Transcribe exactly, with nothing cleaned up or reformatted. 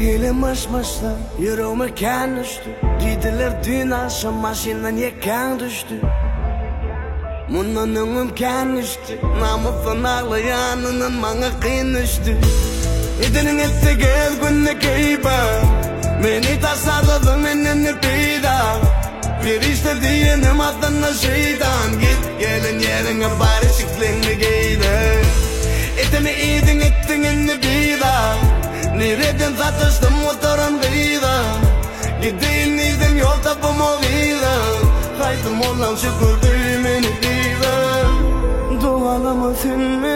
Sevgilim aşmışlar, yüreğime kan düştü. Dediler dün akşam maşinden yakan düştü. Bundan ömüm kan düştü. Namusun ağlayanının bana kıyın düştü. İdinin etti gel günlük eyba. Beni tasarladın enini peyda. Bir işte diyenim adına şeytan. Git gelin yerine bari şıklığını giydi. Etini idin ettin enini peyda. Nereden satıştım motorun gıyda. Gideyim neydim yol tapım o gıyda. Haydım olan şükür düğümünü gıyda. Dualama sünme